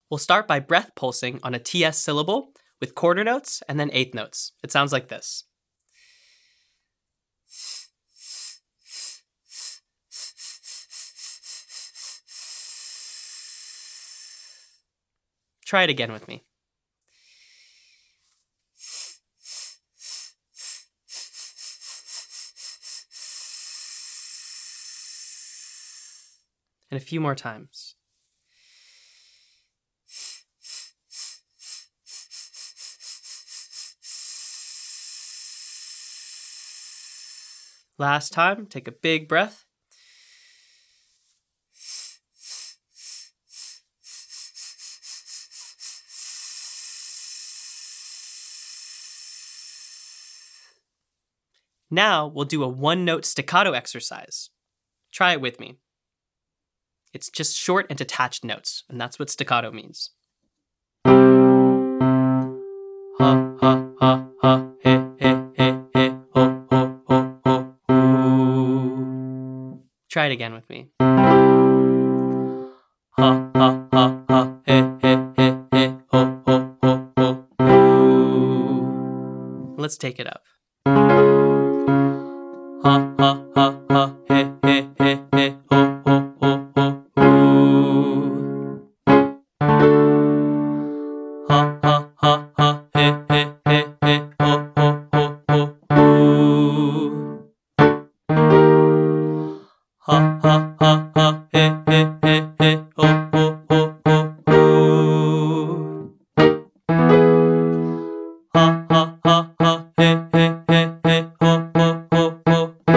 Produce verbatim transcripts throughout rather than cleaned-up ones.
We'll start by breath pulsing on a T S syllable with quarter notes and then eighth notes. It sounds like this. Try it again with me. And a few more times. Last time, take a big breath. Now we'll do a one-note staccato exercise. Try it with me. It's just short and detached notes, and that's what staccato means. Ha, ha, ha, ha, he, he, he, he, ho, ho, ho, ho, ho. Try it again with me. Ha, ha, ha, ha, he, he, he, he, ho, ho, ho, ho, ho. Let's take it up. Ha, ha, ha, ha, he, he, he, he, ho, ho, ho, ho, ho. Ha, ha, ha, ha, he, he, he, he, ho, ho, ho, ho, ho. Ha, ha, ha, ha, he, he, he, he, ho, ho, ho, ho, ho. Ha, ha, ha, ha, he, he, he, he, ho, ho, ho, ho, ho.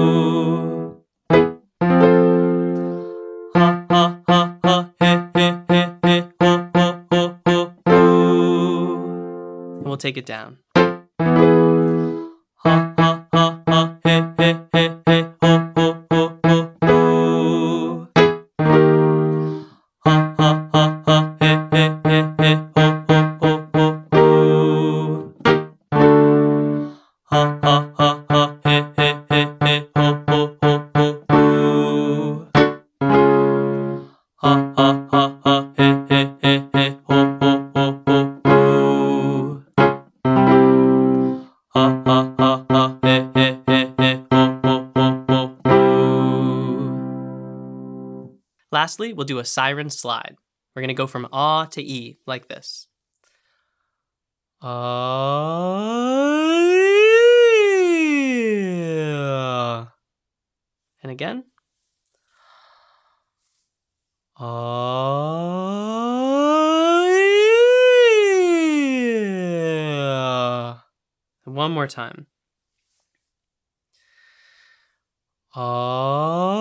Ha, ha, ha, ha, he, he, he, he, ho, ho, ho, ho, ho. And we'll take it down. Ha, ha, ha, ha, he, he, he, he, ho, ho, ho, ho, ho. Ha, ha, ha, ha, he, he, he, he, ho, ho, ho, ho, ho. Ha, ha, ha, ha, he, he, he, he, ho, ho, ho, ho, ho. Ha, ha, ha, ha, he, he, he, he, ho, ho, ho, ho, ho. Ha, ha, ha, ha, he, he, he, he, ho, ho, ho, ho, ho. Lastly, we'll do a siren slide. We're going to go from ah to e, like this. Ah. And again. Ah. And one more time. Ah.